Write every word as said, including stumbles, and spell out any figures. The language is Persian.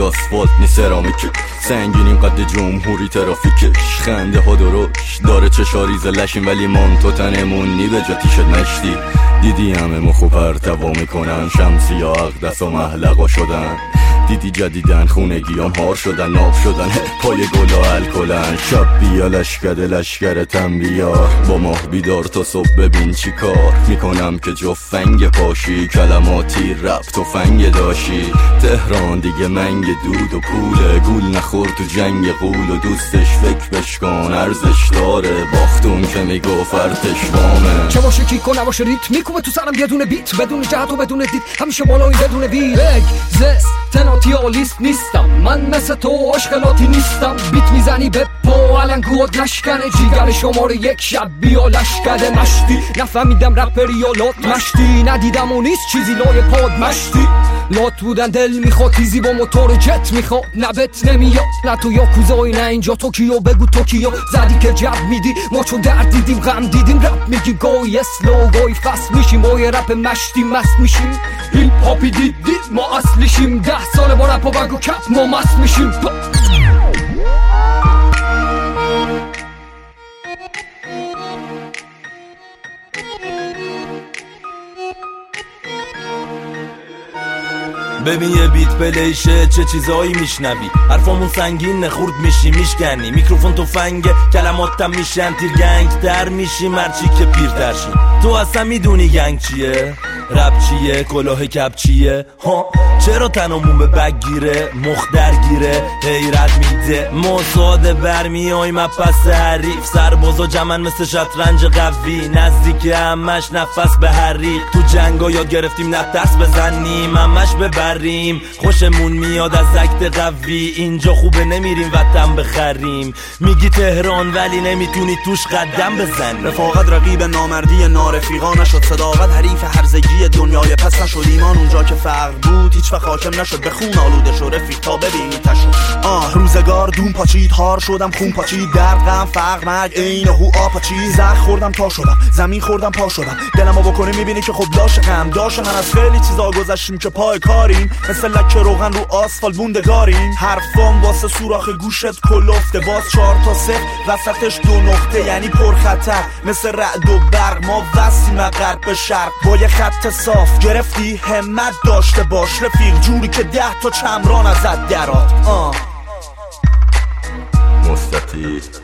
آسفالت نی سرامیک، سنگینیم قد جمهوری ترافیکش، خنده ها دروش داره چشاریز لشیم ولی من تو تنمون نی به جا تیشت مشتی. دیدی همه مخو پرتوا میکنن، شمسی ها اقدس و محلقا شدن، دیدی جدیدن خونگیام هار شدن، ناب شدن پای گلا الکلن. شب بیا لشکر لشکر تن بیار، با ماه بیدار تا صبح ببین چی کار میکنم که جفنگ پاشی، کلماتی رب تو فنگ داشی. تهران دیگه منگ دود و پوله، گول نخور تو جنگ قول و دوستش فکر بشکن ارزش داره، باختون که میگو فرتش وامه. چه باشه کیک و نباشه ریت میکوبه تو سرم یه دونه بیت، بدون جهت و بدون دید همیشه بالایی بدون ویل. زست تناتیالیست نیستم من مثل تو اشکالاتی نیستم، بیت میزنی به پا علنگوات نشکنه، جیگر شماره یک شب بیا لشکده مشتی. نفهمیدم رپری یا لات مشتی، ندیدم و نیست چیزی لای پاد مشتی. لات بودن دل میخواد تیزی با موتور جت میخواد، نبت نمیاد نه تو یاکوزای نه اینجا توکیو، بگو توکیو زدی که جب میدی ما چون درد دیدیم غم دیدیم. رپ میگی گوی اسلو گوی فصل میشیم، با یه رپ مشتی مست میشیم. هیپ هاپی دید دید ما اصلیشیم، ده ساله با رپ و بگو کپ ما مست میشیم. ببین یه بیت پلیشه چه چیزایی میشنوی، حرفامون سنگین خورد میشی میشکنی، میکروفون تو فنگ کلماتم میشن تیر گنگ تر میشی مرچی که پیرتر شی. تو اصلا میدونی گنگ چیه؟ رپ چیه؟ کلاه کپ چیه؟ ها چرا تنمون به بگ گیره؟ مخ درگیره حیرت میده ما ساده برمیاییم پس حریف، سربازا جمن مثل شطرنج قوی، نزدیک همش نفس به حریق، تو جنگا یاد گرفتیم نترس بزنیم همش ببریم، خوشمون میاد از عکت قوی، اینجا خوبه نمیریم وطن بخریم. میگی تهران ولی نمیتونی توش قدم بزنی، رفاقت رقیب نامردی نارفیقا نشد، صداقت حریف هرزگی دنیای پس نشد، ایمان اونجا که فقر بود هیچ وقت حاکم نشد، به خون آلوده شو رفیق تا ببینی تشو. آه روزگار دون پاچید هار شدم خون پاچید، درد غم فقر مرگ عین هو آپاچی، زخ خوردم تا شدم زمین خوردم پا شدم، دلمو بکنی میبینی که خب لاش غم داشت، من از خیلی چیزا گذشتیم که پای کاریم، مثل لکه روغن رو آسفالت موندگاریم. حرفام واسه سوراخ گوشت کلفته، باز چهار تا صفر وسطش دو نقطه یعنی پرخطر، مثل رعد و برق ما وسیم غرب به شرق، با یه خط صاف گرفتی همت داشته باش رفیق، جوری که ده تا چمران ازت درات. آه مستطیل